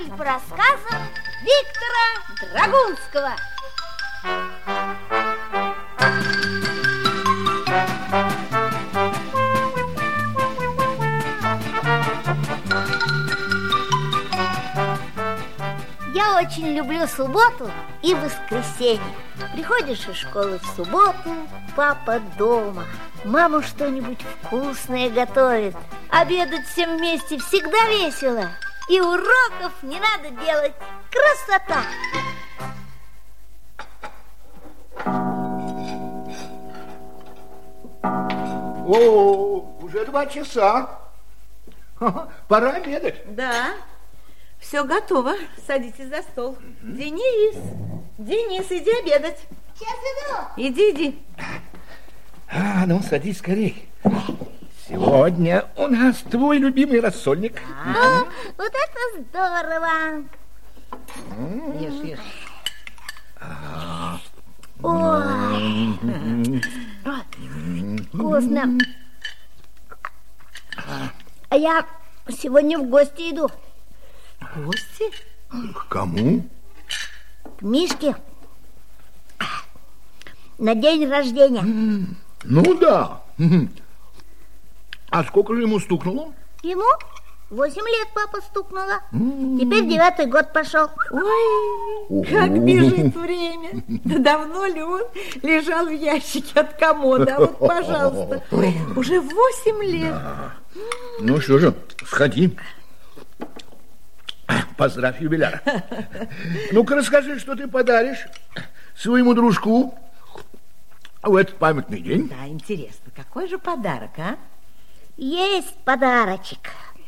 Спектакль по рассказам Виктора Драгунского. Я очень люблю субботу и воскресенье. Приходишь из школы в субботу, папа дома, мама что-нибудь вкусное готовит. Обедать всем вместе всегда весело. И уроков не надо делать. Красота! О, уже 2 часа. Пора обедать. Да, все готово. Садитесь за стол. Денис, иди обедать. Сейчас иду. Иди. Ну, садись скорей. Сегодня у нас твой любимый рассольник. Вот это здорово. Ешь. Ой, вкусно. А я сегодня в гости иду. Гости? К кому? К Мишке. На день рождения. Ну да. А сколько же ему стукнуло? Ему 8 лет папа стукнула. Теперь 9-й год пошел. Ой, как бежит время. Да давно ли он лежал в ящике от комода? А вот, пожалуйста, уже 8 лет. Ну что же, сходи. Поздравь юбиляра. Ну-ка расскажи, что ты подаришь своему дружку в этот памятный день. Да, интересно, какой же подарок, а? Есть подарочек.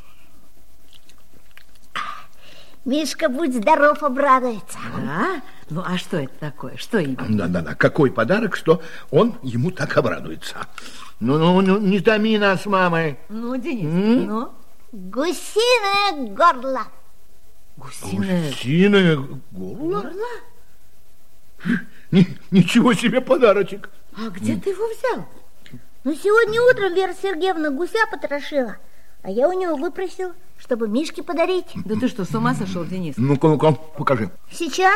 Мишка, будь здоров, обрадуется. Да? Ну, а что это такое? Что именно? Да. Какой подарок, что он ему так обрадуется? Ну, не томи нас с мамой. Ну, Денис, ну? Гусиное горло. Гусиное горло? Ничего себе подарочек. А где ты его взял? Ну, сегодня утром Вера Сергеевна гуся потрошила, а я у него выпросил, чтобы Мишке подарить. Да ты что, с ума сошел, Денис? Ну-ка, покажи. Сейчас?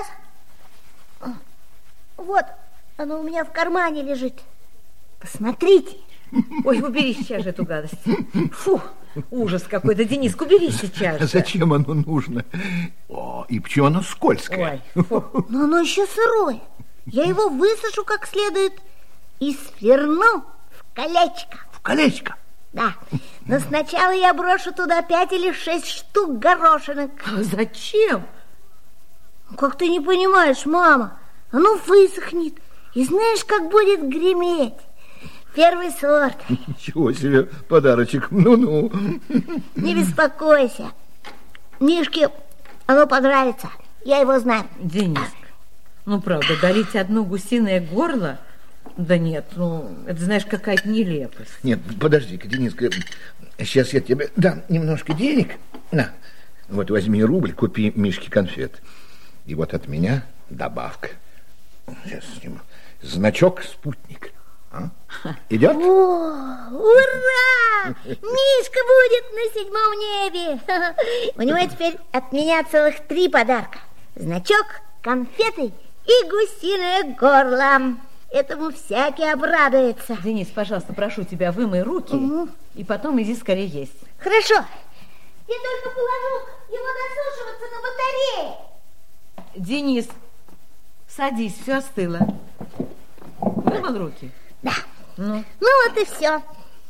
Вот, оно у меня в кармане лежит. Посмотрите. Ой, убери сейчас же эту гадость. Фу, ужас какой-то. Дениск, убери сейчас же. Зачем оно нужно? О, и почему оно скользкое? Ой, фу. Но оно еще сырое. Я его высушу как следует и сверну в колечко. В колечко? Да, но сначала я брошу туда 5 или 6 штук горошинок. А зачем? Как ты не понимаешь, мама? Оно высохнет, и знаешь, как будет греметь. Первый сорт. Ничего себе подарочек. Ну-ну. Не беспокойся. Мишке оно понравится. Я его знаю. Дениск, ну правда, дарить одно гусиное горло? Да нет, ну, это, знаешь, какая-то нелепость. Нет, подожди-ка, Дениска, сейчас я тебе дам немножко денег. На, вот возьми рубль, купи Мишке конфет. И вот от меня добавка. Сейчас сниму. Значок «Спутник». А? Идет? О, ура! Мишка будет на 7-м небе. У него теперь от меня целых 3 подарка. Значок, конфеты и гусиное горло. Этому всякий обрадуется. Денис, пожалуйста, прошу тебя, вымой руки и потом иди скорее есть. Хорошо. Я только положу его досушиваться на батарее. Денис, садись, все остыло. Вымыл руки? Да. Ну вот и все.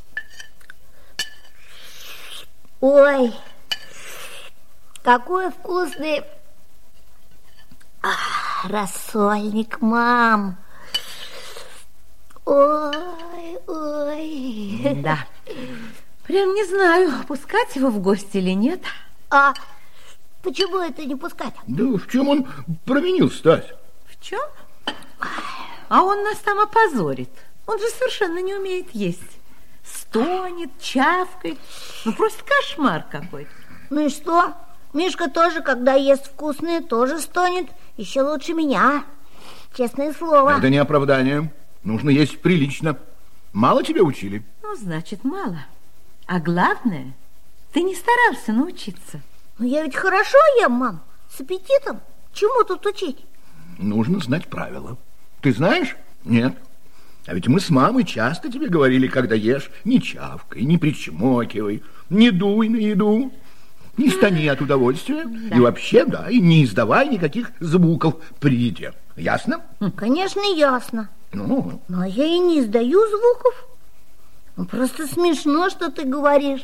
Ой, какой вкусный рассольник, мам. Ой. Да. Прям не знаю, пускать его в гости или нет. А почему это не пускать? Да в чем он провинился, Стась? В чем? А он нас там опозорит. Он же совершенно не умеет есть. Стонет, чавкает. Ну, просто кошмар какой-то. Ну и что? Мишка тоже, когда ест вкусное, тоже стонет. Еще лучше меня. Честное слово. Это не оправдание. Нужно есть прилично. Мало тебя учили? Ну, значит, мало. А главное, ты не старался научиться. Но я ведь хорошо ем, мам, с аппетитом. Чему тут учить? Нужно знать правила. Ты знаешь? Нет. А ведь мы с мамой часто тебе говорили, когда ешь, не чавкай, не причмокивай, не дуй на еду, не стани от удовольствия. Да. И вообще, да, и не издавай никаких звуков при еде. Ясно? Конечно, ясно. Ну. Но я и не издаю звуков. Просто смешно, что ты говоришь.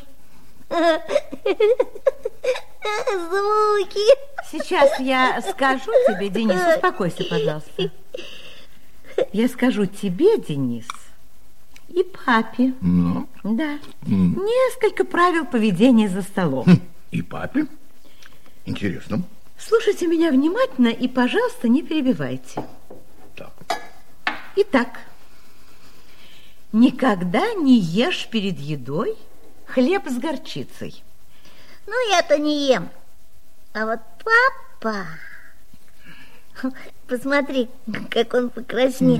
Звуки. Сейчас я скажу тебе, Денис, успокойся, пожалуйста. Я скажу тебе, Денис, и папе. Ну? Да. Несколько правил поведения за столом. И папе? Интересно. Слушайте меня внимательно и, пожалуйста, не перебивайте. Так. Итак, никогда не ешь перед едой хлеб с горчицей. Ну, я-то не ем. А вот папа... Посмотри, как он покраснел.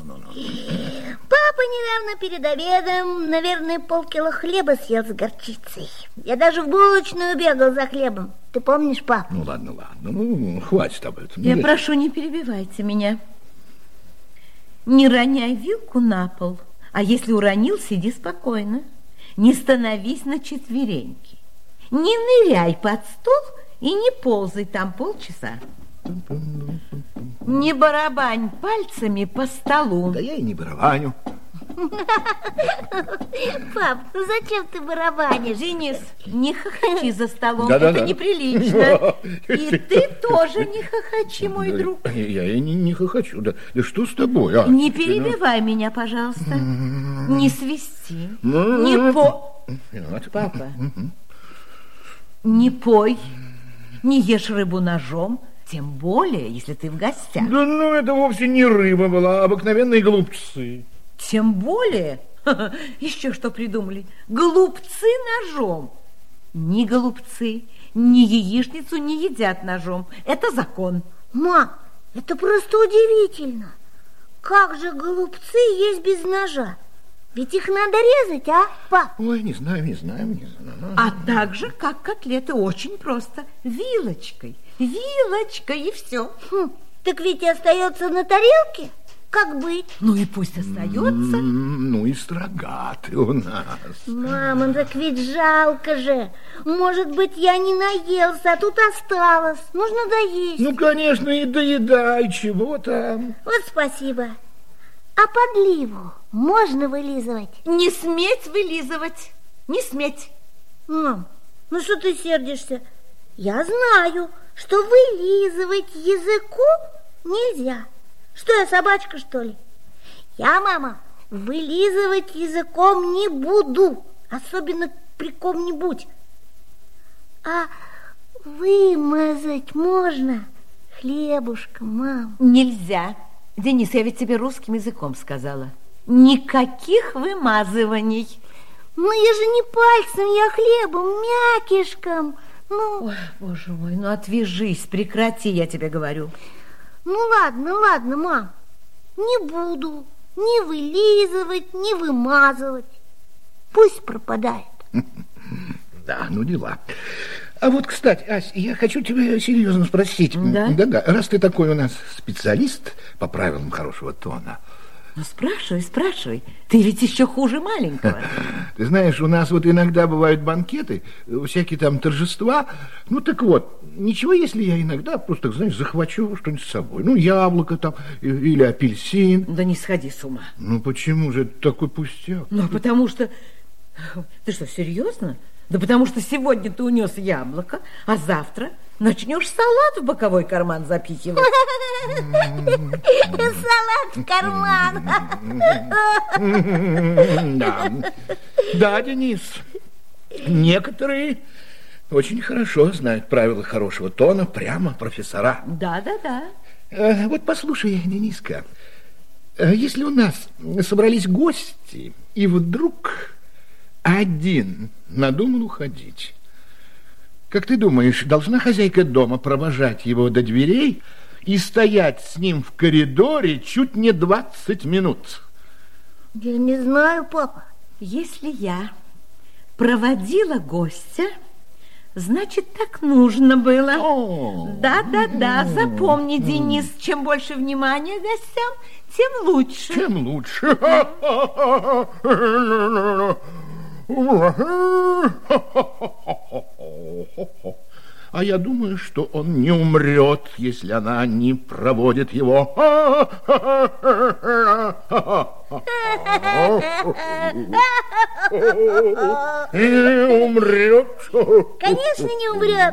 Папа недавно перед обедом, наверное, полкило хлеба съел с горчицей. Я даже в булочную бегал за хлебом. Ты помнишь, пап? Ну, ладно. Ну, хватит об этом. Я прошу, не перебивайте меня. Не роняй вилку на пол. А если уронил, сиди спокойно. Не становись на четвереньки. Не ныряй под стол и не ползай там полчаса. Не барабань пальцами по столу. Да я и не барабаню. Пап, ну зачем ты барабанишь? Денис, не хохочи за столом, да, это неприлично. И ты тоже не хохочи, мой друг. Я и не хохочу. Да что с тобой? Не перебивай меня, пожалуйста. Не свисти. Не Папа, не пой, не ешь рыбу ножом. Тем более, если ты в гостях. Да ну, это вовсе не рыба была, а обыкновенные голубцы. Тем более, еще что придумали, голубцы ножом. Ни голубцы, ни яичницу не едят ножом. Это закон. Мам, это просто удивительно. Как же голубцы есть без ножа? Ведь их надо резать, а, пап? Ой, не знаю. А так же, как котлеты, очень просто. Вилочкой, и все. Так ведь и остается на тарелке. Как быть? Ну и пусть остается. Ну и строга ты у нас. Мама, так ведь жалко же. Может быть, я не наелся, а тут осталось. Нужно доесть. Ну, конечно, и доедай, чего там. Вот спасибо. А подливу можно вылизывать? Не сметь вылизывать. Не сметь. Мам, ну что ты сердишься? Я знаю, что вылизывать языком нельзя. Что я, собачка, что ли? Я, мама, вылизывать языком не буду, особенно при ком-нибудь. А вымазать можно хлебушком, мам? Нельзя. Денис, я ведь тебе русским языком сказала. Никаких вымазываний. Ну, я же не пальцем, я хлебом, мякишком. Ну... Ой, боже мой, ну отвяжись, прекрати, я тебе говорю. Ну, ладно, мам. Не буду ни вылизывать, ни вымазывать. Пусть пропадает. Да, ну дела. А вот, кстати, Ась, я хочу тебя серьезно спросить. Да? Да, раз ты такой у нас специалист по правилам хорошего тона. Ну, спрашивай. Ты ведь еще хуже маленького. Ты знаешь, у нас вот иногда бывают банкеты, всякие там торжества. Ну, так вот, ничего, если я иногда просто, так, знаешь, захвачу что-нибудь с собой. Ну, яблоко там или апельсин. Да не сходи с ума. Ну, почему же это такой пустяк? Ну, потому что... Ты что, серьезно? Да потому что сегодня ты унес яблоко, а завтра начнешь салат в боковой карман запихивать. Салат в карман. Да, Денис, некоторые очень хорошо знают правила хорошего тона, прямо профессора. Да. Вот послушай, Дениска, если у нас собрались гости, и вдруг один надумал уходить, как ты думаешь, должна хозяйка дома провожать его до дверей и стоять с ним в коридоре чуть не 20 минут? Я не знаю, папа. Если я проводила гостя, Значит, так нужно было. Да, запомни, Денис, чем больше внимания гостям, тем лучше. Тем лучше. А я думаю, что он не умрет, если она не проводит его. Не умрет. Конечно, не умрет.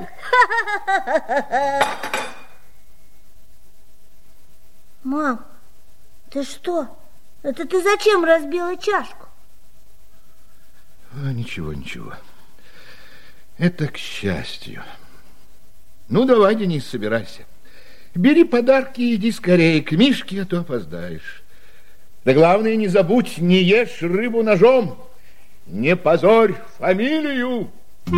Мам, ты что? Это ты зачем разбила чашку? Ничего. Это к счастью. Ну, давай, Денис, собирайся. Бери подарки и иди скорее к Мишке, а то опоздаешь. Да главное, не забудь, не ешь рыбу ножом. Не позорь фамилию.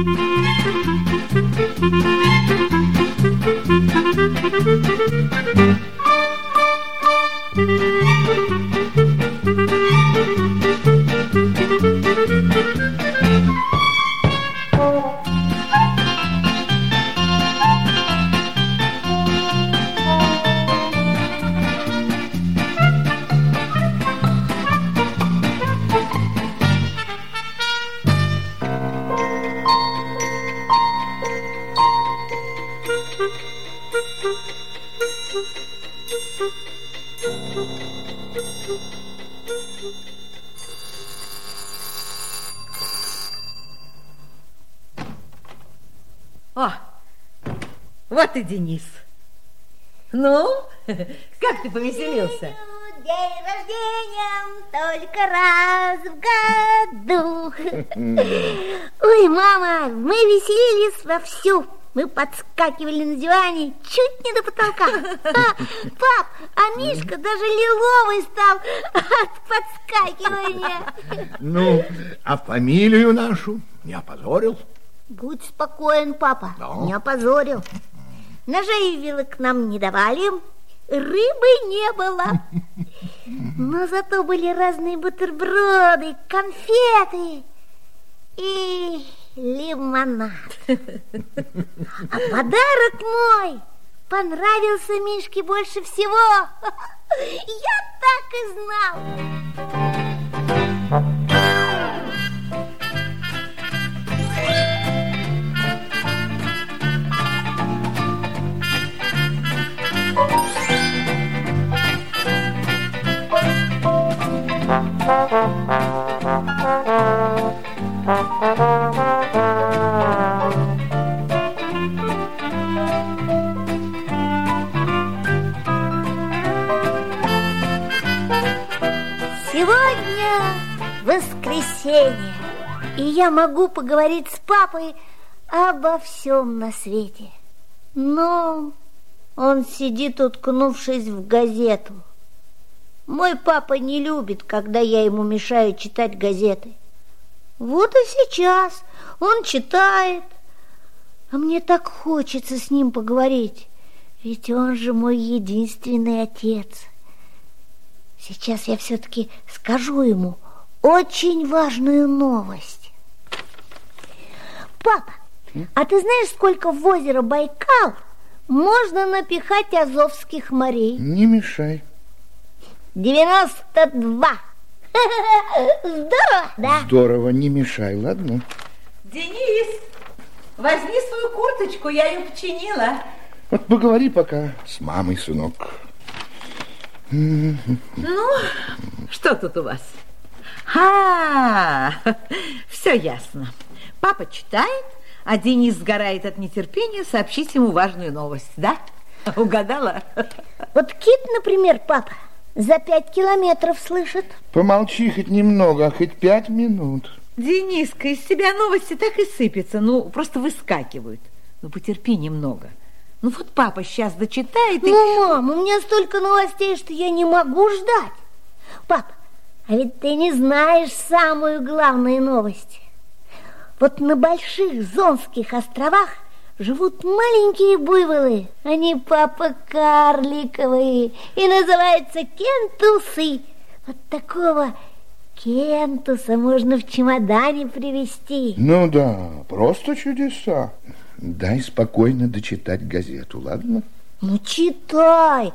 О, вот и Денис. Ну, как ты повеселился? День рождения только раз в году. Ой, мама, мы веселились вовсю. Мы подскакивали на диване чуть не до потолка. Пап, а Мишка даже лиловый стал от подскакивания. Ну, а фамилию нашу не опозорил? Будь спокоен, папа, Но. не опозорил. Ножей и вилок нам не давали, рыбы не было. Но зато были разные бутерброды, конфеты и лимонад. А подарок мой понравился Мишке больше всего. Я так и знал. Сегодня воскресенье, и я могу поговорить с папой обо всем на свете. Но он сидит, уткнувшись в газету. Мой папа не любит, когда я ему мешаю читать газеты. Вот и сейчас он читает, а мне так хочется с ним поговорить, ведь он же мой единственный отец. Сейчас я все-таки скажу ему очень важную новость. Папа, а ты знаешь, сколько в озеро Байкал можно напихать азовских морей? Не мешай. 92. Здорово, да? Здорово, не мешай, ладно? Денис, возьми свою курточку, я ее починила. Вот поговори пока с мамой, сынок. Ну, что тут у вас? Все ясно. Папа читает, а Денис сгорает от нетерпения сообщить ему важную новость, да? Угадала? Вот кит, например, папа, за 5 километров слышит. Помолчи хоть немного, хоть 5 минут. Дениска, из тебя новости так и сыпятся, просто выскакивают. Потерпи немного. Вот папа сейчас дочитает и... Мам, у меня столько новостей, что я не могу ждать. Папа, а ведь ты не знаешь самую главную новость. Вот на больших Зонских островах живут маленькие буйволы. Они, папа, карликовые и называются кентусы. Вот такого Кентуса можно в чемодане привезти. Ну да, просто чудеса. Дай спокойно дочитать газету, ладно? Ну, читай,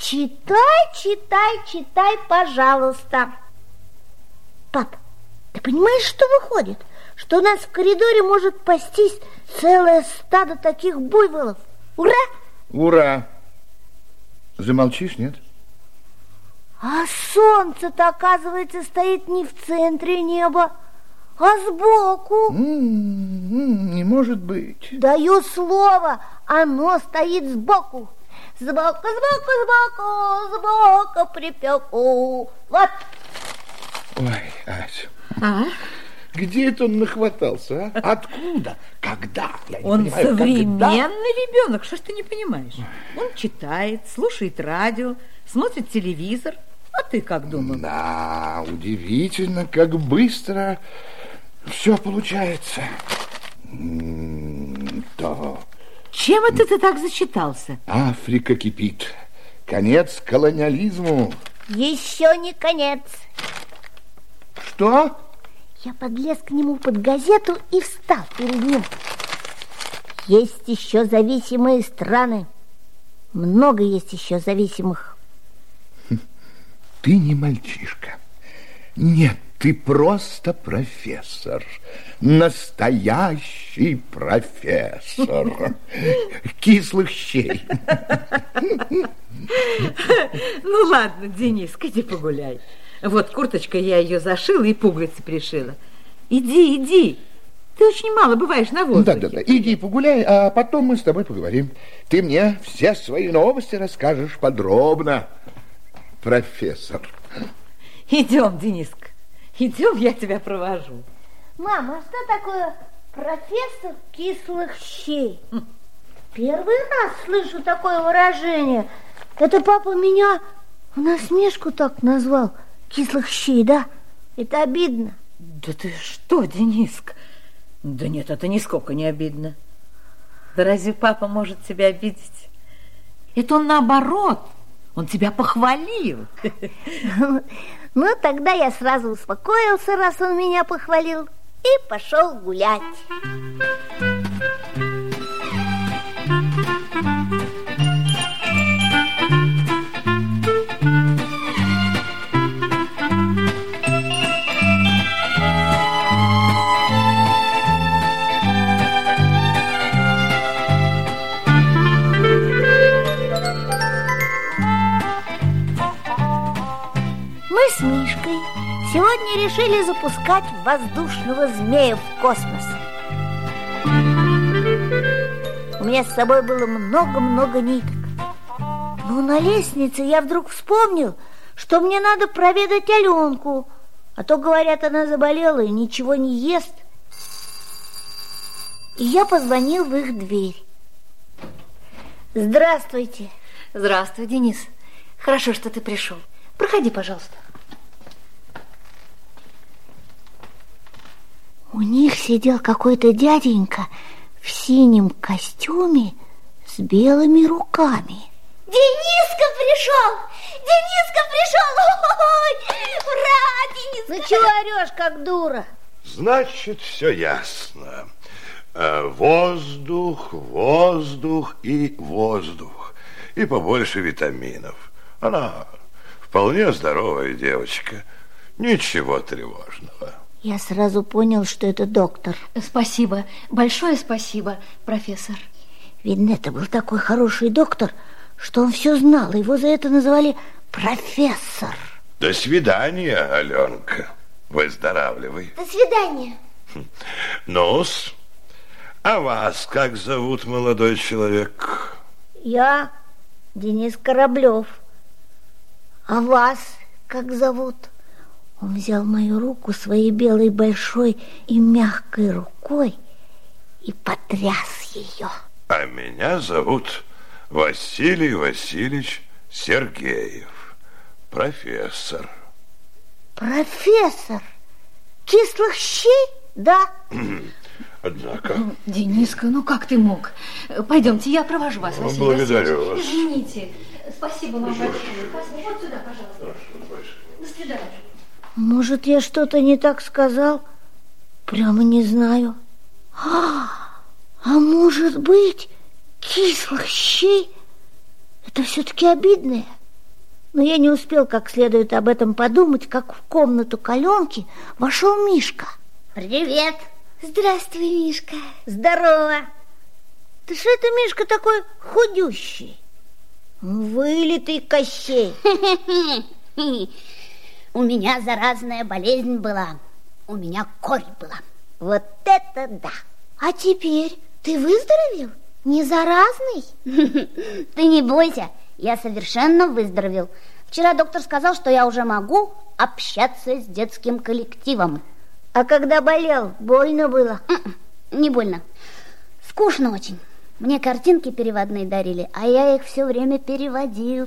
пожалуйста. Пап, ты понимаешь, что выходит? Что у нас в коридоре может пастись целое стадо таких буйволов. Ура! Ура! Замолчишь, нет? А солнце-то, оказывается, стоит не в центре неба, а сбоку. Не может быть. Даю слово, оно стоит сбоку. Сбоку припеку. Вот. Ой, Ася. А? Где это он нахватался, а? Откуда? Когда? Я не Он понимаю, современный когда? ребенок, что ж ты не понимаешь? Он читает, слушает радио, смотрит телевизор. А ты как думал? Да, удивительно, как быстро все получается. Да. Чем это ты так зачитался? Африка кипит. Конец колониализму. Еще не конец. Что? Я подлез к нему под газету и встал перед ним. Есть еще зависимые страны. Много есть еще зависимых. Ты не мальчишка. Нет, ты просто профессор. Настоящий профессор. Кислых щей. Ну ладно, Денис, иди погуляй. Вот курточка, я ее зашила и пуговицы пришила. Иди. Ты очень мало бываешь на воздухе. Да. Иди погуляй, а потом мы с тобой поговорим. Ты мне все свои новости расскажешь подробно, профессор. Идем, Дениска. Идем, я тебя провожу. Мама, а что такое профессор кислых щей? Первый раз слышу такое выражение. Это папа меня в насмешку так назвал. Кислых щей, да? Это обидно. Да ты что, Дениска? Да нет, это нисколько не обидно. Да разве папа может тебя обидеть? Это он наоборот. Он тебя похвалил. Ну, тогда я сразу успокоился, раз он меня похвалил, и пошел гулять. Мы с Мишкой сегодня решили запускать воздушного змея в космос. У меня с собой было много-много ниток. Но на лестнице я вдруг вспомнил, что мне надо проведать Аленку. А то, говорят, она заболела и ничего не ест. И я позвонил в их дверь. Здравствуйте. Здравствуй, Денис. Хорошо, что ты пришел. Проходи, пожалуйста. У них сидел какой-то дяденька в синем костюме с белыми руками. Дениска пришел! Дениска пришел! Ой, ура, Дениска! Ну чего орешь, как дура? Значит, все ясно. Воздух, воздух и воздух. И побольше витаминов. Она вполне здоровая девочка. Ничего тревожного. Я сразу понял, что это доктор. Спасибо, большое спасибо, профессор. Видно, это был такой хороший доктор, что он все знал. Его за это называли профессор. До свидания, Аленка. Выздоравливай. До свидания. Ну-с, а вас как зовут, молодой человек? Я Денис Кораблев. А вас как зовут? Он взял мою руку своей белой большой и мягкой рукой и потряс ее. А меня зовут Василий Васильевич Сергеев, профессор. Профессор? Кислых щей? Да. Однако... Дениска, ну как ты мог? Пойдемте, я провожу вас, Василий Благодарю Васильевич. вас. Извините. Спасибо вам большое. Вот сюда, пожалуйста. До свидания. Может, я что-то не так сказал? Прямо не знаю. А может быть, кислых щей? Это все-таки обидное. Но я не успел как следует об этом подумать, как в комнату к Аленке вошел Мишка. Привет. Здравствуй, Мишка. Здорово. Ты что это, Мишка, такой худющий? Вылитый Кощей. У меня заразная болезнь была. У меня корь была. Вот это да. А теперь ты выздоровел? Не заразный? Ты не бойся, я совершенно выздоровел. Вчера доктор сказал, что я уже могу общаться с детским коллективом. А когда болел, больно было? Не больно. Скучно очень. Мне картинки переводные дарили, а я их все время переводил.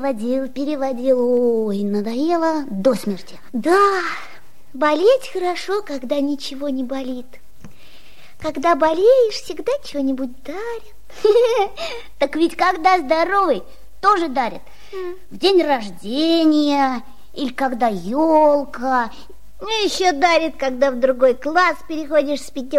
Ой, надоело до смерти. Да, болеть хорошо, когда ничего не болит. Когда болеешь, всегда что-нибудь дарят. Так ведь когда здоровый, тоже дарят. В день рождения или когда елка. Еще дарит, когда в другой класс переходишь с 5.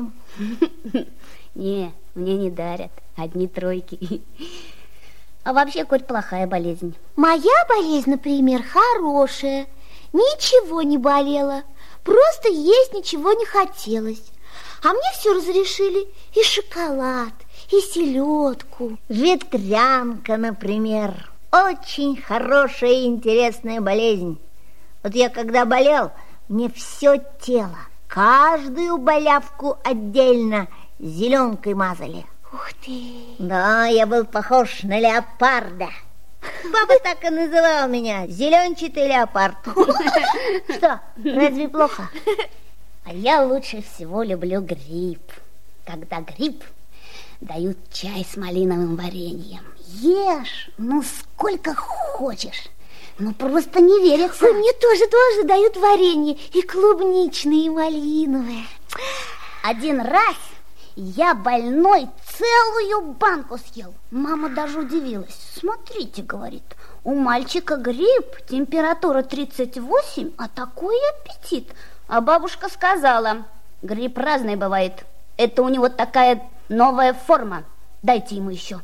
Не, мне не дарят, одни тройки. А вообще корь плохая болезнь. Моя болезнь, например, хорошая. Ничего не болело, просто есть ничего не хотелось. А мне все разрешили: и шоколад, и селедку. Ветрянка, например. Очень хорошая и интересная болезнь. Вот я когда болел, мне все тело, каждую болявку отдельно зеленкой мазали. Ух ты! Да, я был похож на леопарда. Папа так и называл меня: зеленчатый леопард. Что, разве плохо? А я лучше всего люблю гриб. Когда гриб дают чай с малиновым вареньем. Ешь, ну сколько хочешь. Ну просто не верится. Ой, мне тоже дают варенье, и клубничное, и малиновое. Один раз я больной целую банку съел. Мама даже удивилась. Смотрите, говорит, у мальчика грипп, температура 38, а такой аппетит. А бабушка сказала: грипп разный бывает. Это у него такая новая форма. Дайте ему еще.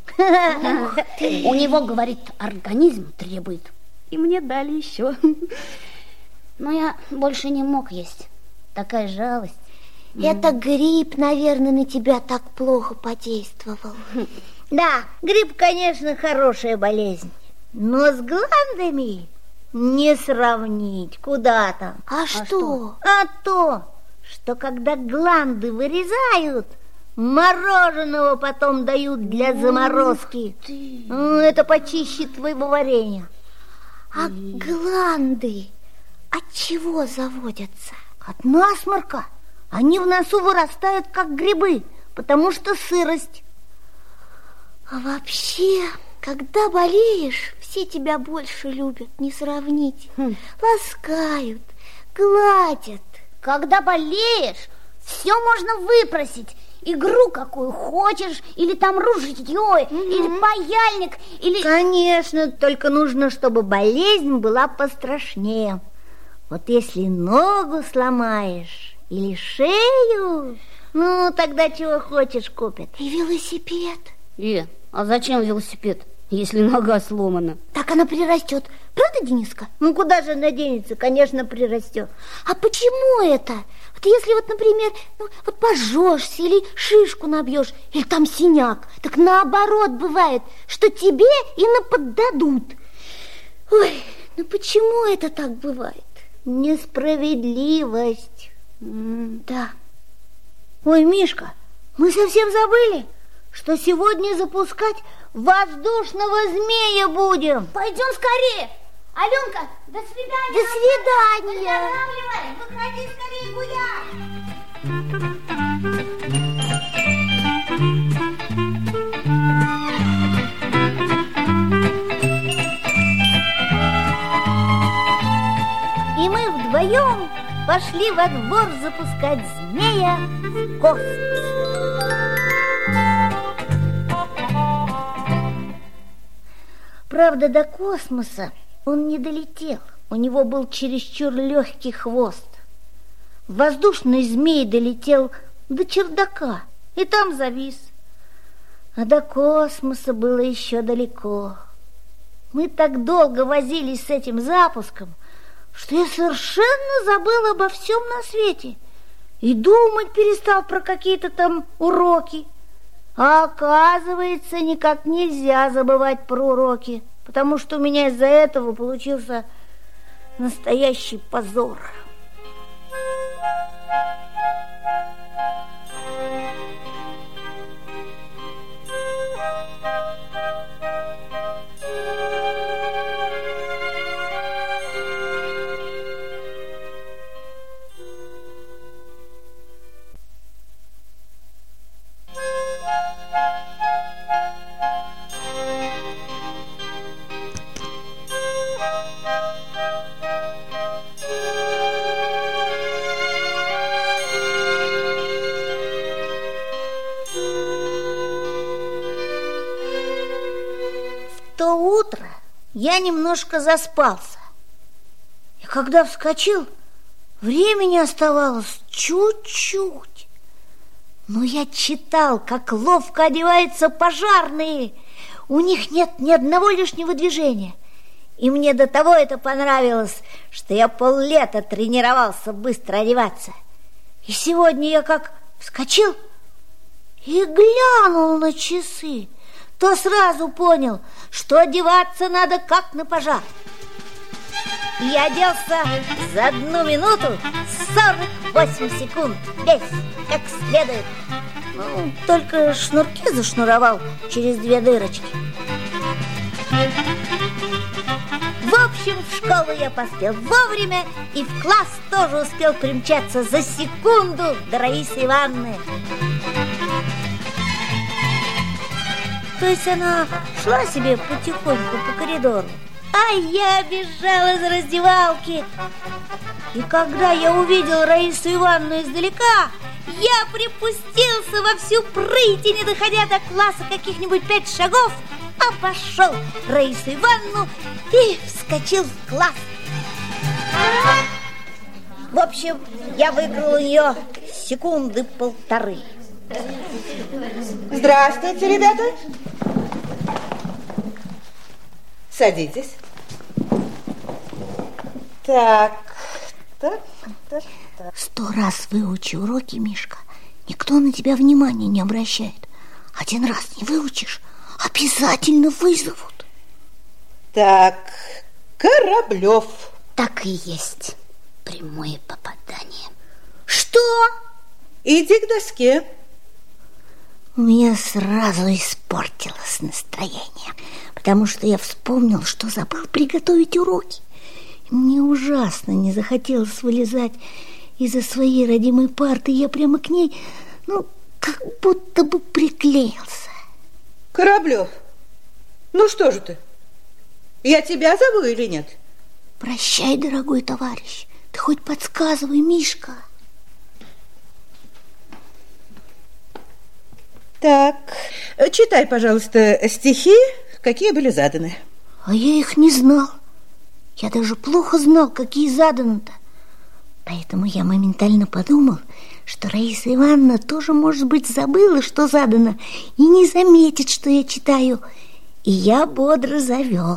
У него, говорит, организм требует. И мне дали еще. Но я больше не мог есть. Такая жалость. Это грипп, наверное, на тебя так плохо подействовал. Да, грипп, конечно, хорошая болезнь, но с гландами не сравнить. Куда там? А что? А то, что когда гланды вырезают, мороженого потом дают для заморозки. Это почище твоего варенья. А гланды от чего заводятся? От насморка. Они в носу вырастают, как грибы, потому что сырость. А вообще, когда болеешь, все тебя больше любят, не сравнить. Ласкают, гладят. Когда болеешь, все можно выпросить. Игру какую хочешь, или там ружье, или паяльник, или... Конечно, только нужно, чтобы болезнь была пострашнее. Вот если ногу сломаешь или шею, ну, тогда чего хочешь купят. И велосипед. А зачем велосипед, если нога сломана? Так она прирастет. Правда, Дениска? Ну, куда же она денется? Конечно, прирастет. А почему это? Вот если вот, например, вот пожжешься или шишку набьешь, или там синяк, так наоборот бывает, что тебе и наподдадут. Ой, ну почему это так бывает? Несправедливость. Да. Ой, Мишка, мы совсем забыли, что сегодня запускать воздушного змея будем. Пойдем скорее. Аленка, до свидания. До свидания. Выходи скорее гулять. И мы вдвоем пошли во двор запускать змея в космос. Правда, до космоса он не долетел. У него был чересчур легкий хвост. Воздушный змей долетел до чердака и там завис. А до космоса было еще далеко. Мы так долго возились с этим запуском, что я совершенно забыл обо всем на свете и думать перестал про какие-то там уроки. А оказывается, никак нельзя забывать про уроки, потому что у меня из-за этого получился настоящий позор. Я немножко заспался. И когда вскочил, времени оставалось чуть-чуть. Но я читал, как ловко одеваются пожарные. У них нет ни одного лишнего движения. И мне до того это понравилось, что я поллета тренировался быстро одеваться. И сегодня я как вскочил и глянул на часы, то сразу понял, что одеваться надо как на пожар. Я оделся за 1 минуту 48 секунд, весь как следует. Ну, только шнурки зашнуровал через 2 дырочки. В общем, в школу я поспел вовремя и в класс тоже успел примчаться за секунду до Раисы Ивановны. То есть она шла себе потихоньку по коридору, а я бежала из раздевалки. И когда я увидел Раису Ивановну издалека, я припустился во всю прыть и, не доходя до класса каких-нибудь 5 шагов, обошел Раису Ивановну и вскочил в класс. В общем, я выиграл у нее 1-1.5 секунды. Здравствуйте, ребята. Садитесь. Так. 100 раз выучи уроки, Мишка. Никто на тебя внимания не обращает. 1 раз не выучишь, обязательно вызовут. Так, Кораблев. Так и есть. Прямое попадание. Что? Иди к доске. У меня сразу испортилось настроение, потому что я вспомнил, что забыл приготовить уроки. Мне ужасно не захотелось вылезать из-за своей родимой парты. Я прямо к ней, как будто бы приклеился. Кораблев, ну что же ты? Я тебя зову или нет? Прощай, дорогой товарищ. Ты хоть подсказывай, Мишка. Так, читай, пожалуйста, стихи, какие были заданы. А я их не знал. Я даже плохо знал, какие заданы-то. Поэтому я моментально подумал, что Раиса Ивановна тоже, может быть, забыла, что задано, и не заметит, что я читаю. И я бодро завел.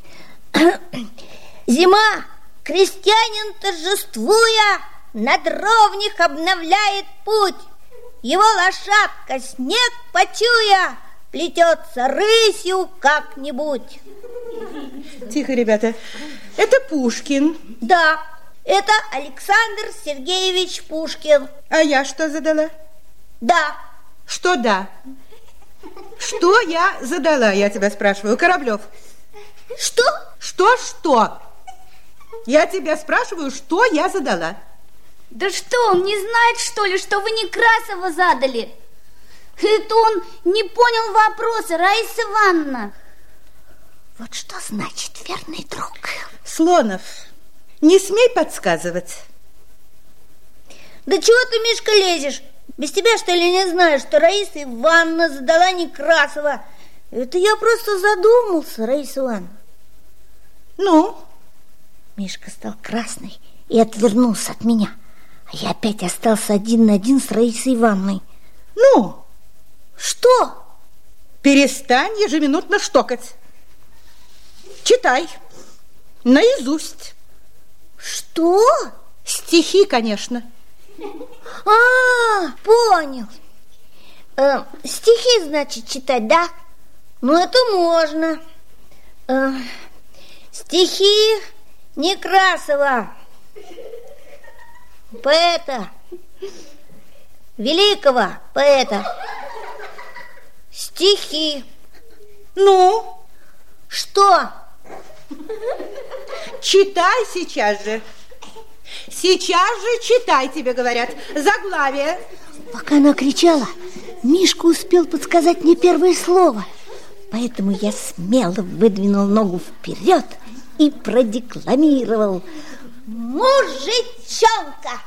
Зима, крестьянин торжествуя, на дровнях обновляет путь. Его лошадка, снег почуя, плетется рысью как-нибудь. Тихо, ребята. Это Пушкин. Да, это Александр Сергеевич Пушкин. А я что задала? Да. Что да? Что я задала, я тебя спрашиваю, Кораблев? Что? Что? Я тебя спрашиваю, что я задала. Да что, он не знает, что ли, что вы Некрасова задали? Это он не понял вопроса, Раиса Ивановна. Вот что значит верный друг. Слонов, не смей подсказывать. Да чего ты, Мишка, лезешь? Без тебя, что ли, не знаешь, что Раиса Ивановна задала Некрасова? Это я просто задумался, Раиса Ивановна. Ну, Мишка стал красный и отвернулся от меня. А я опять остался один на один с Раисой Ивановной. Ну? Что? Перестань ежеминутно штокать. Читай. Наизусть. Что? Стихи, конечно. Понял. Стихи, значит, читать, да? Ну, это можно. Стихи Некрасова, поэта, великого поэта. Стихи. Ну? Что? Читай сейчас же. Сейчас же читай, тебе говорят. Заглавие. Пока она кричала, Мишка успел подсказать мне первое слово. Поэтому я смело выдвинул ногу вперед и продекламировал: «Мужичонка!»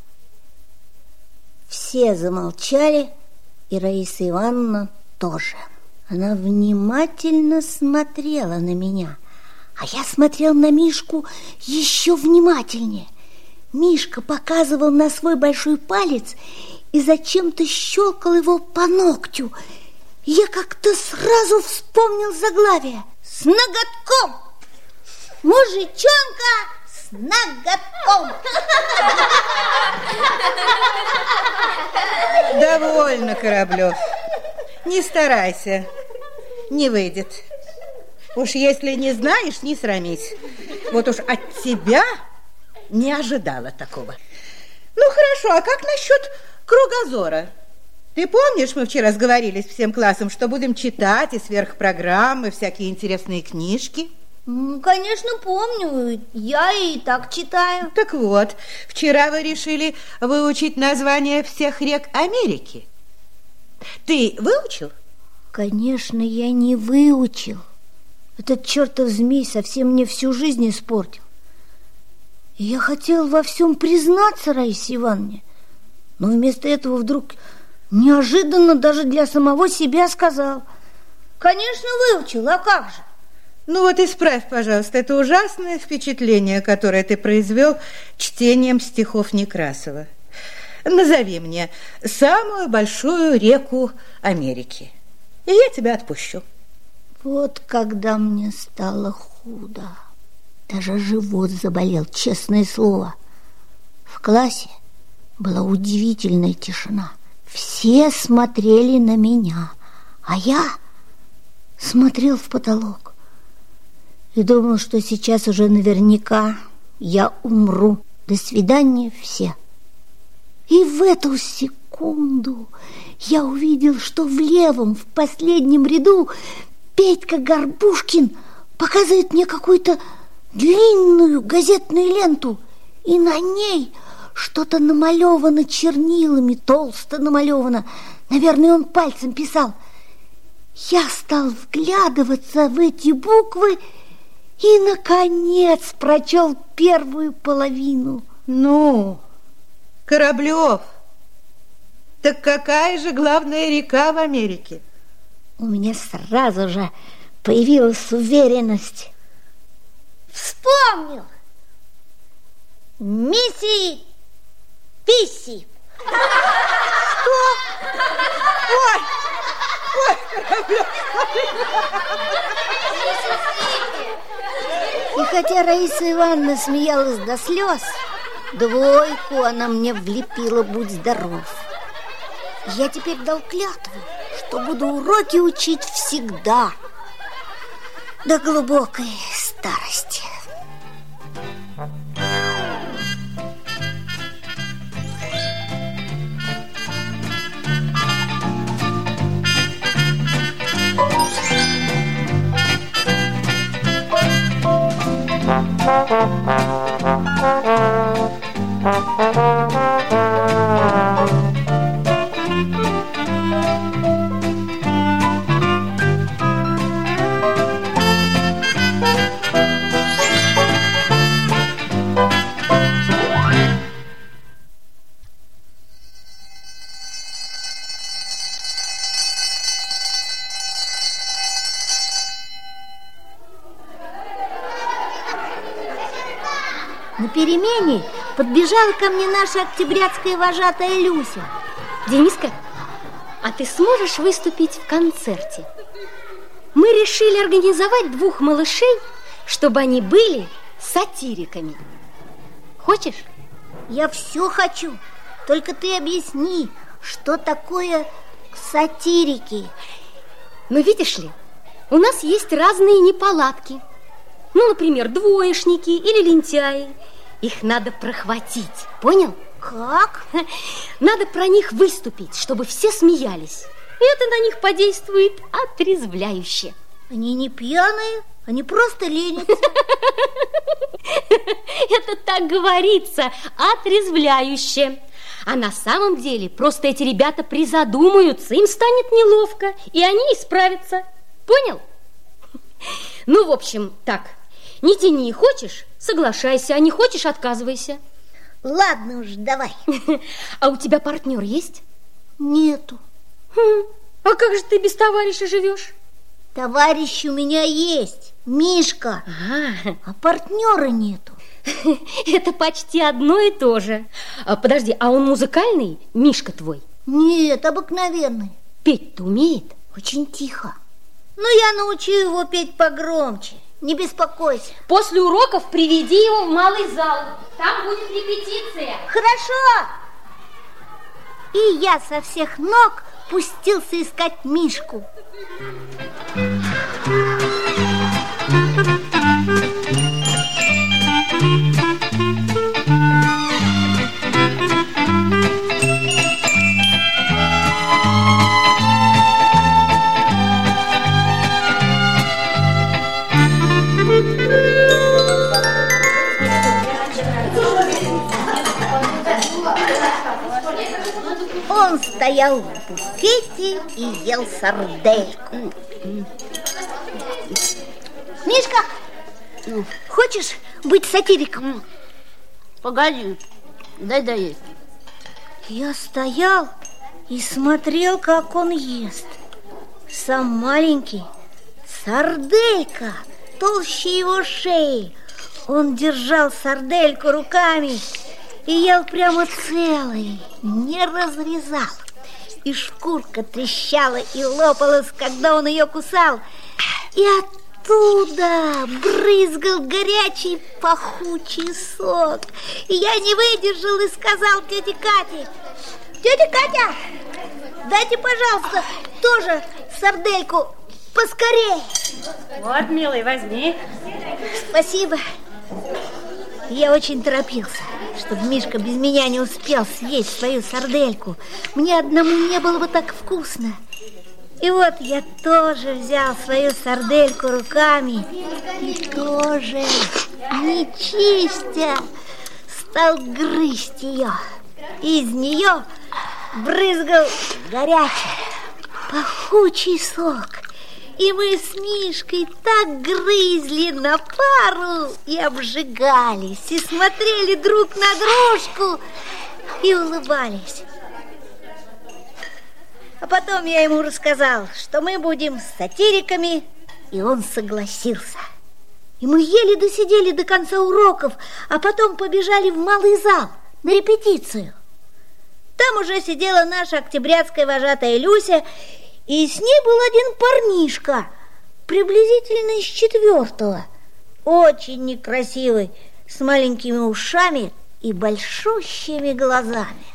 Все замолчали, и Раиса Ивановна тоже. Она внимательно смотрела на меня, а я смотрел на Мишку еще внимательнее. Мишка показывал на свой большой палец и зачем-то щелкал его по ногтю. Я как-то сразу вспомнил заглавие: «С ноготком! Мужичонка с ноготком!» Довольно, Кораблев. Не старайся. Не выйдет. Уж если не знаешь, не срамись. Вот уж от тебя не ожидала такого. Ну, хорошо, а как насчет кругозора? Ты помнишь, мы вчера сговорились всем классом, что будем читать и сверхпрограммы, всякие интересные книжки? Конечно, помню. Я и так читаю. Так вот, вчера вы решили выучить названия всех рек Америки. Ты выучил? Конечно, я не выучил. Этот чертов змей совсем мне всю жизнь испортил. И я хотел во всем признаться Раисе Ивановне, но вместо этого вдруг неожиданно даже для самого себя сказал: «Конечно, выучил, а как же?» Ну вот исправь, пожалуйста, это ужасное впечатление, которое ты произвел чтением стихов Некрасова. Назови мне самую большую реку Америки, и я тебя отпущу. Вот когда мне стало худо, даже живот заболел, честное слово. В классе была удивительная тишина. Все смотрели на меня, а я смотрел в потолок и думал, что сейчас уже наверняка я умру. До свидания все. И в эту секунду я увидел, что в левом, в последнем ряду Петька Горбушкин показывает мне какую-то длинную газетную ленту, и на ней что-то намалевано чернилами, толсто намалевано. Наверное, он пальцем писал. Я стал вглядываться в эти буквы и, наконец, прочел первую половину. Ну, Кораблев, так какая же главная река в Америке? У меня сразу же появилась уверенность. Вспомнил! Миссисипи. Что? Ой, Кораблев! И хотя Раиса Ивановна смеялась до слез, двойку она мне влепила, будь здоров. Я теперь дал клятву, что буду уроки учить всегда, до глубокой старости. На перемене подбежала ко мне наша октябрятская вожатая Люся. Дениска, а ты сможешь выступить в концерте? Мы решили организовать 2 малышей, чтобы они были сатириками. Хочешь? Я все хочу. Только ты объясни, что такое сатирики. Ну, видишь ли, у нас есть разные неполадки. Ну, например, двоечники или лентяи. Их надо прохватить, понял? Как? Надо про них выступить, чтобы все смеялись. И это на них подействует отрезвляюще. Они не пьяные, они просто ленятся. Это так говорится, отрезвляюще. А на самом деле просто эти ребята призадумаются, им станет неловко, и они исправятся. Понял? Ну, в общем, так. Не тяни, хочешь, соглашайся, а не хочешь, отказывайся. Ладно уж, давай. А у тебя партнер есть? Нету. А как же ты без товарища живешь? Товарищ у меня есть, Мишка. А партнера нету. Это почти одно и то же. Подожди, а он музыкальный, Мишка твой? Нет, обыкновенный. Петь-то умеет? Очень тихо. Но я научу его петь погромче. Не беспокойся. После уроков приведи его в малый зал. Там будет репетиция. Хорошо. И я со всех ног пустился искать Мишку. Он стоял в буфете и ел сардельку. Мишка, хочешь быть сатириком? Погоди, дай доесть. Я стоял и смотрел, как он ест. Сам маленький, сарделька толще его шеи. Он держал сардельку руками и ел прямо целый, не разрезал. И шкурка трещала и лопалась, когда он ее кусал. И оттуда брызгал горячий пахучий сок. И я не выдержал и сказал тете Кате: тетя Катя, дайте, пожалуйста, тоже сардельку поскорее. Вот, милый, возьми. Спасибо. Я очень торопился, чтобы Мишка без меня не успел съесть свою сардельку. Мне одному не было бы так вкусно. И вот я тоже взял свою сардельку руками и тоже, не чистя, стал грызть ее. Из нее брызгал горячий, пахучий сок. И мы с Мишкой так грызли на пару и обжигались, и смотрели друг на дружку и улыбались. А потом я ему рассказал, что мы будем сатириками, и он согласился. И мы еле досидели до конца уроков, а потом побежали в малый зал на репетицию. Там уже сидела наша октябрятская вожатая Люся, и с ней был один парнишка, приблизительно из 4-го, очень некрасивый, с маленькими ушами и большущими глазами.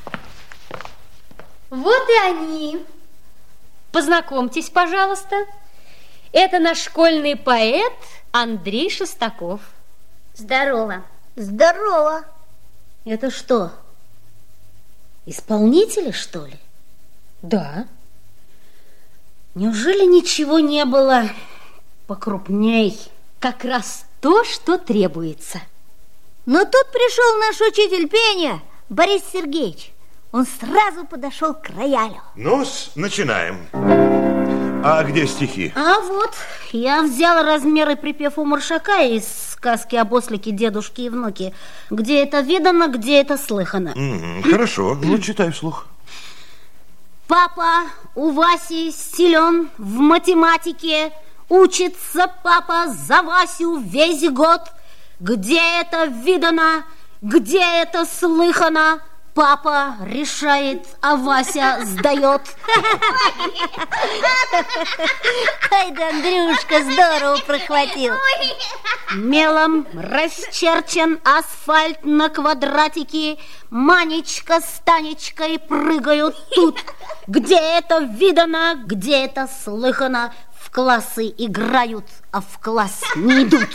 Вот и они. Познакомьтесь, пожалуйста. Это наш школьный поэт Андрей Шестаков. Здорово. Здорово. Это что, исполнители, что ли? Да. Неужели ничего не было покрупней? Как раз то, что требуется. Но тут пришел наш учитель пения Борис Сергеевич. Он сразу подошел к роялю. Ну-с, начинаем. А где стихи? А вот, я взяла размер и припев у Маршака из сказки об ослике, дедушке и внуке. Где это видано, где это слыхано. Хорошо, ну читай вслух. Папа у Васи силен в математике. Учится папа за Васю весь год. Где это видано? Где это слыхано? Папа решает, а Вася сдает. Ай да, Андрюшка, здорово прохватил. Мелом расчерчен асфальт на квадратики. Манечка с Танечкой прыгают тут. Где это видано, где это слыхано? В классы играют, а в класс не идут.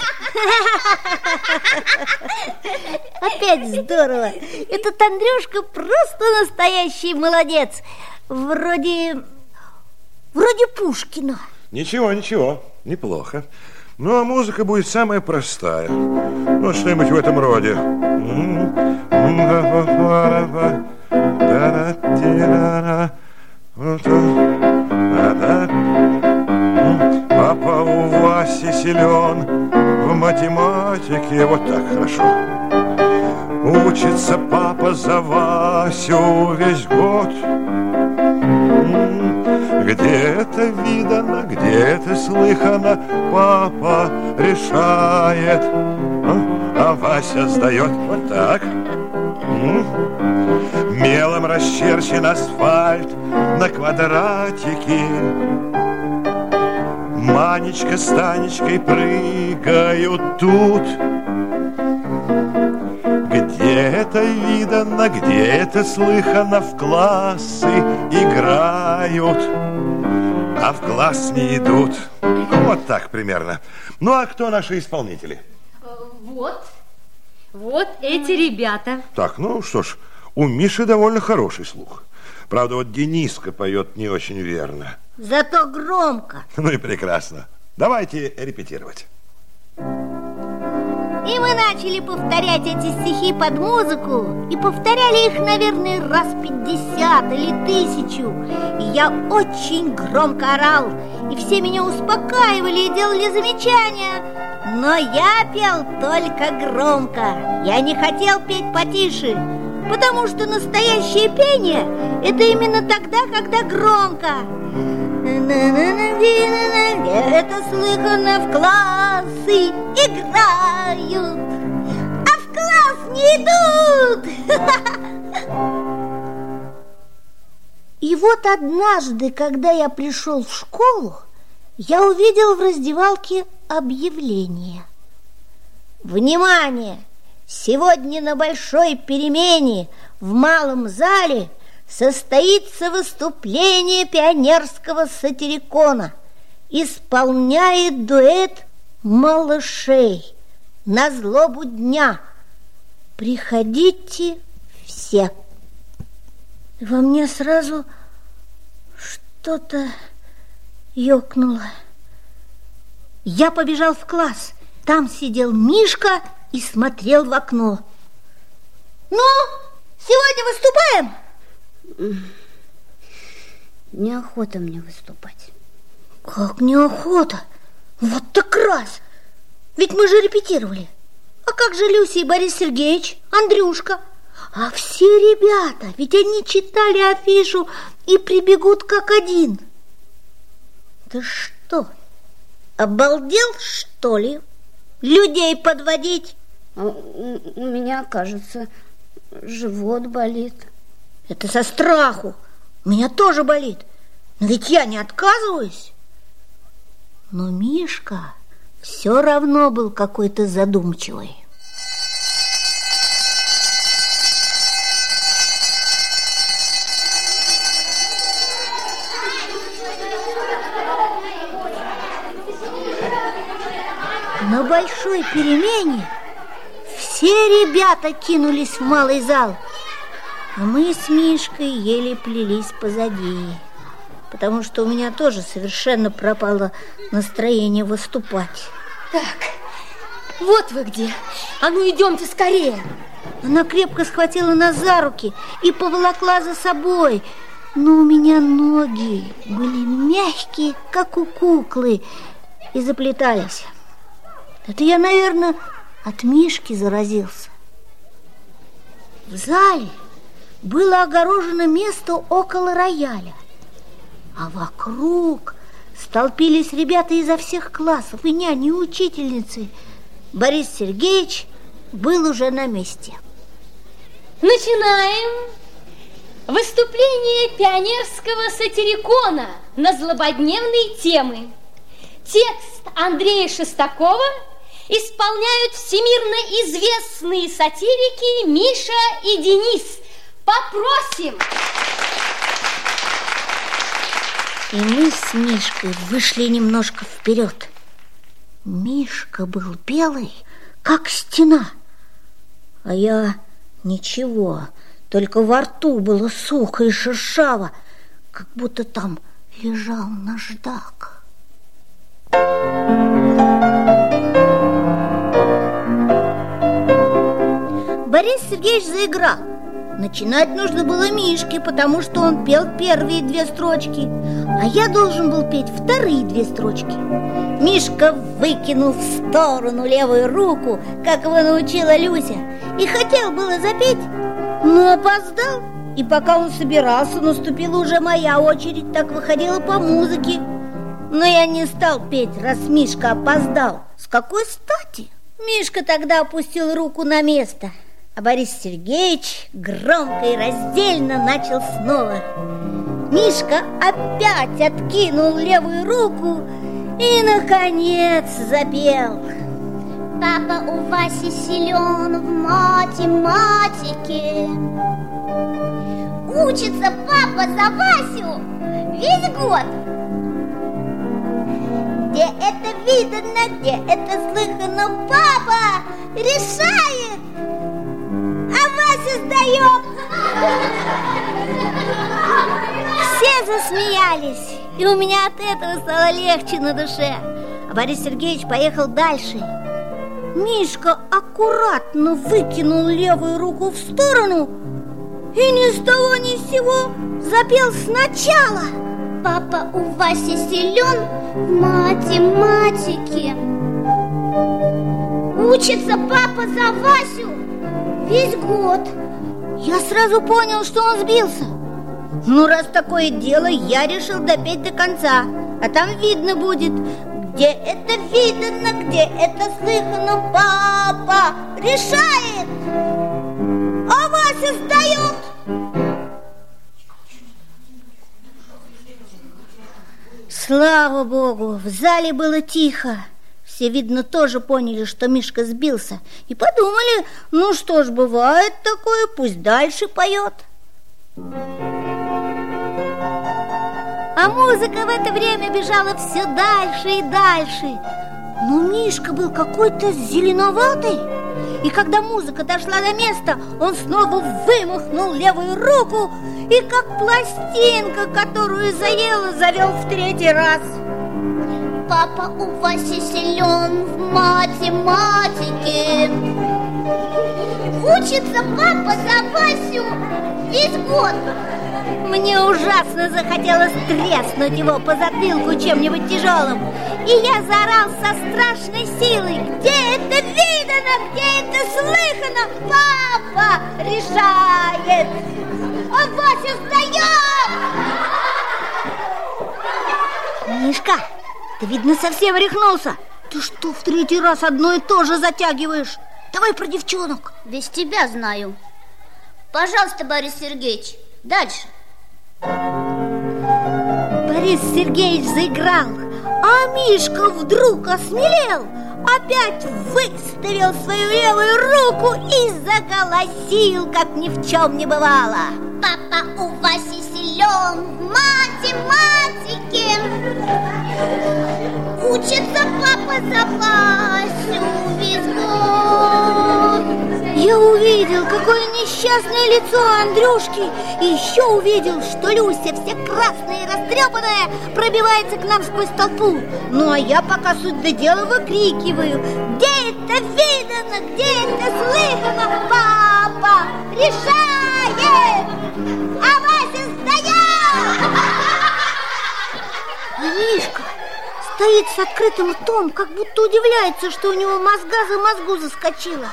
Опять здорово. Этот Андрюшка просто настоящий молодец. Вроде Пушкина. Ничего, неплохо. Ну, а музыка будет самая простая. Ну, что-нибудь в этом роде. Папа у Васи силен в математике. Вот так, хорошо. Учится папа за Васю весь год. Где это видано, где это слыхано, папа решает, а Вася сдает. Вот так. Мелом расчерчен асфальт на квадратики. Манечка с Танечкой прыгают тут. Где это видано, где это слыхано, в классы играют, а в класс не идут. Вот так примерно. Ну, а кто наши исполнители? Вот эти ребята. Так, ну что ж, у Миши довольно хороший слух. Правда, вот Дениска поет не очень верно. Зато громко. Ну и прекрасно. Давайте репетировать. И мы начали повторять эти стихи под музыку. И повторяли их, наверное, раз 50 или 1000. И я очень громко орал. И все меня успокаивали и делали замечания. Но я пел только громко. Я не хотел петь потише, потому что настоящее пение – это именно тогда, когда громко. Это слыхано, в классы играют, а в класс не идут. И вот однажды, когда я пришел в школу, я увидел в раздевалке объявление. Внимание! Сегодня на большой перемене в малом зале состоится выступление пионерского сатирикона. Исполняет дуэт малышей на злобу дня. Приходите все. Во мне сразу что-то ёкнуло. Я побежал в класс. Там сидел Мишка и смотрел в окно. Ну, сегодня выступаем? Неохота мне выступать. Как неохота? Вот так раз! Ведь мы же репетировали. А как же Люся и Борис Сергеевич, Андрюшка? А все ребята, ведь они читали афишу и прибегут как один. Ты что, обалдел, что ли? Людей подводить? У меня, кажется, живот болит. Это со страху. У меня тоже болит. Но ведь я не отказываюсь. Но Мишка все равно был какой-то задумчивый. На большой перемене все ребята кинулись в малый зал, а мы с Мишкой еле плелись позади, потому что у меня тоже совершенно пропало настроение выступать. Так, вот вы где. А ну идемте скорее. Она крепко схватила нас за руки и поволокла за собой. Но у меня ноги были мягкие, как у куклы, и заплетались. Это я, наверное, от Мишки заразился. В зале было огорожено место около рояля, а вокруг столпились ребята изо всех классов, и няни, и учительницы. Борис Сергеевич был уже на месте. Начинаем выступление пионерского сатирикона на злободневные темы. Текст Андрея Шестакова исполняют всемирно известные сатирики Миша и Денис. Попросим! И мы с Мишкой вышли немножко вперед. Мишка был белый, как стена, а я ничего, только во рту было сухо и шершаво, как будто там лежал наждак. Борис Сергеевич заиграл. Начинать нужно было Мишке, потому что он пел первые 2 строчки, а я должен был петь вторые 2 строчки. Мишка выкинул в сторону левую руку, как его научила Люся, и хотел было запеть, но опоздал. И пока он собирался, наступила уже моя очередь, так выходила по музыке. Но я не стал петь, раз Мишка опоздал. С какой стати? Мишка тогда опустил руку на место, а Борис Сергеевич громко и раздельно начал снова. Мишка опять откинул левую руку и, наконец, запел. Папа у Васи силен в математике. Учится папа за Васю весь год. Где это видано, где это слыхано, папа решает, а Вася сдает. Все засмеялись, и у меня от этого стало легче на душе. А Борис Сергеевич поехал дальше. Мишка аккуратно выкинул левую руку в сторону и ни с того ни с сего запел сначала. Папа у Васи силен в математике. Учится папа за Васю весь год. Я сразу понял, что он сбился. Ну, раз такое дело, я решил допеть до конца, а там видно будет. Где это видно, где это слыхано, папа решает, а Вася сдает. Слава Богу, в зале было тихо. Все, видно, тоже поняли, что Мишка сбился, и подумали, ну что ж, бывает такое, пусть дальше поет. А музыка в это время бежала все дальше и дальше. Но Мишка был какой-то зеленоватый. И когда музыка дошла до места, он снова вымахнул левую руку и, как пластинка, которую заела, завел в 3-й раз. Папа у Васи силен в математике. Учится папа за Васю весь год. Мне ужасно захотелось треснуть его по затылку чем-нибудь тяжелым. И я заорал со страшной силой: где это видано, где это слыхано, папа решает, а Вася сдает. Мишка, ты, видно, совсем рехнулся. Ты что в 3-й раз одно и то же затягиваешь? Давай про девчонок. Без тебя знаю. Пожалуйста, Борис Сергеевич, дальше. Борис Сергеевич заиграл, а Мишка вдруг осмелел, опять выставил свою левую руку и заголосил, как ни в чем не бывало. Папа у Васи силен в математике. Учится папа за Васю весь год. Я увидел, какое несчастное лицо Андрюшки, и еще увидел, что Люся, вся красная и растрепанная, пробивается к нам сквозь толпу. Ну, а я пока суть до дела выкрикиваю: где это видано, где это слыхано, папа решает, а Вася сдает. А Мишка стоит с открытым ртом, как будто удивляется, что у него мозга за мозгу заскочила.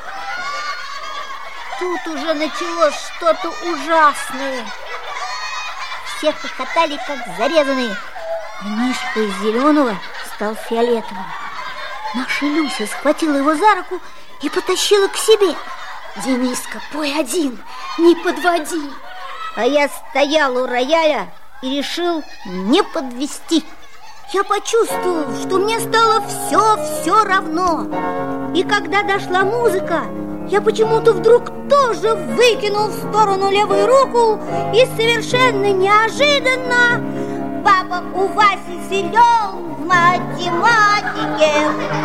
Тут уже началось что-то ужасное. Все хохотали, как зарезанные, а Мишка из зеленого стал фиолетовым. наша Люся схватила его за руку и потащила к себе. Дениска, пой один, не подводи. А я стоял у рояля и решил не подвести. Я почувствовал, что мне стало все равно. И когда дошла музыка, я почему-то вдруг тоже выкинул в сторону левую руку и совершенно неожиданно: папа у Васи силен в математике.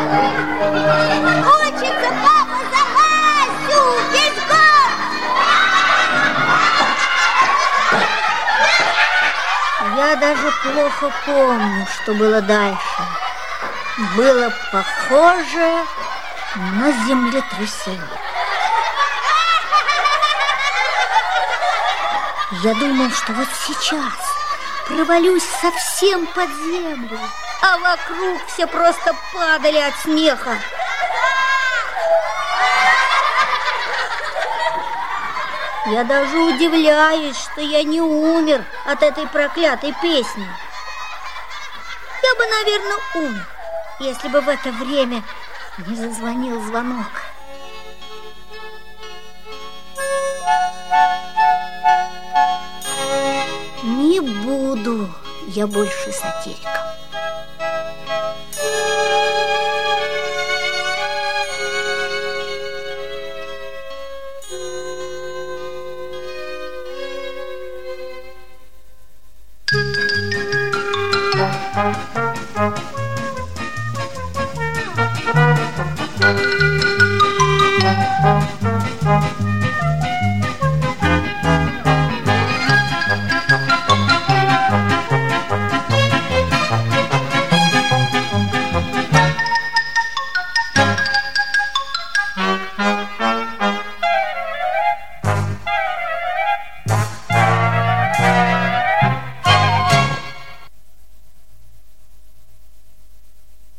Учится папа за Васю весь год. Я даже плохо помню, что было дальше. Было похоже на землетрясение. Я думал, что вот сейчас провалюсь совсем под землю, а вокруг все просто падали от смеха. Я даже удивляюсь, что я не умер от этой проклятой песни. Я бы, наверное, умер, если бы в это время не зазвонил звонок. Не буду я больше сатириком.